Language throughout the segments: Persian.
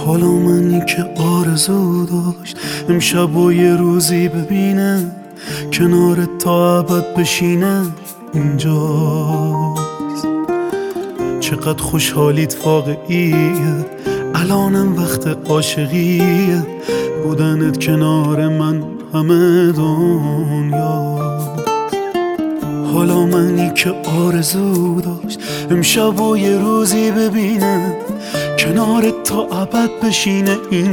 حالا منی که آرزو داشت امشب و یه روزی ببینه کنارت تا ابد بشینه اینجاست. چقدر خوشحالیت واقعیه، الانم وقت عاشقیه، بودنت کنار من همه دنیا. حالا منی که آرزو داشت امشب و یه روزی ببینه کنارت تا ابد بشینه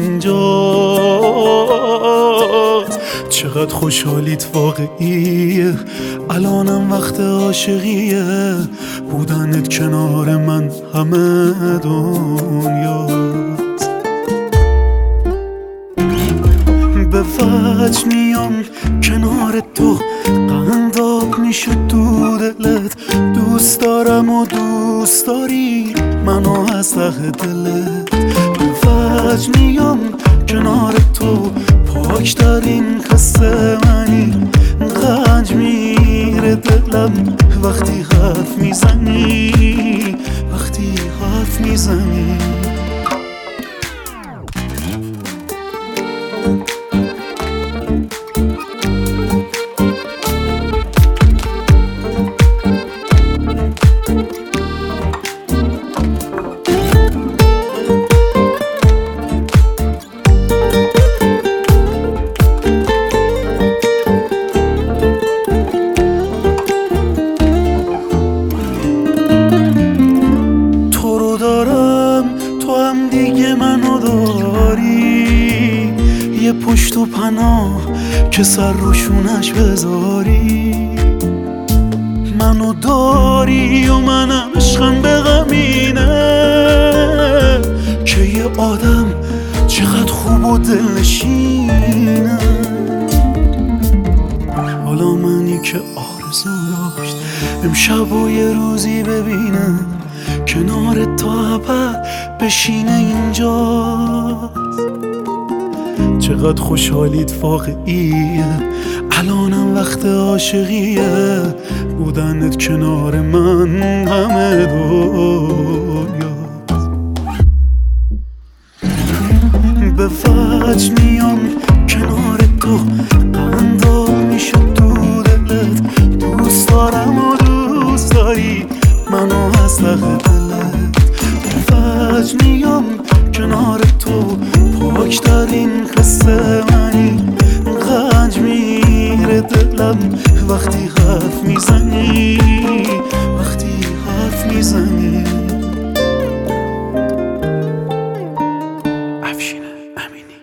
اینجاست. چقدر خوشحالیت واقعیه، الانم وقت عاشقیه، بودنت کنار من همه دنیاست. به وجه میام کنار تو، قنداب میشه تو دلت، دوست دارم و دوست داری منو از ته دلت. به وجه میام کنار تو، پاک در این قصه منی، غنج میره دلم وقتی حرف میزنی، وقتی حرف میزنی. منو داری یه پشت و پناه که سر روشونش بذاری، منو داری و منم عشقم به غمینه که یه آدم چقدر خوب و دلنشینه. حالا منی که آرزو داشت امشب و یه روزی ببینه کنار تا ابد بشینه اینجاست. چقدر خوشحالیت واقعیه، الانم وقت عاشقیه، بودنت کنار من همه دنیاست. به وجه میام کنار تو، قنداب میشه تو دلت، دوست دارم و دوست داری منو از ته دلت. وجه میام کنار تو، پاک در این قصه منی، غنج میره دلم وقتی حرف میزنی، وقتی حرف میزنی. افشین امینی.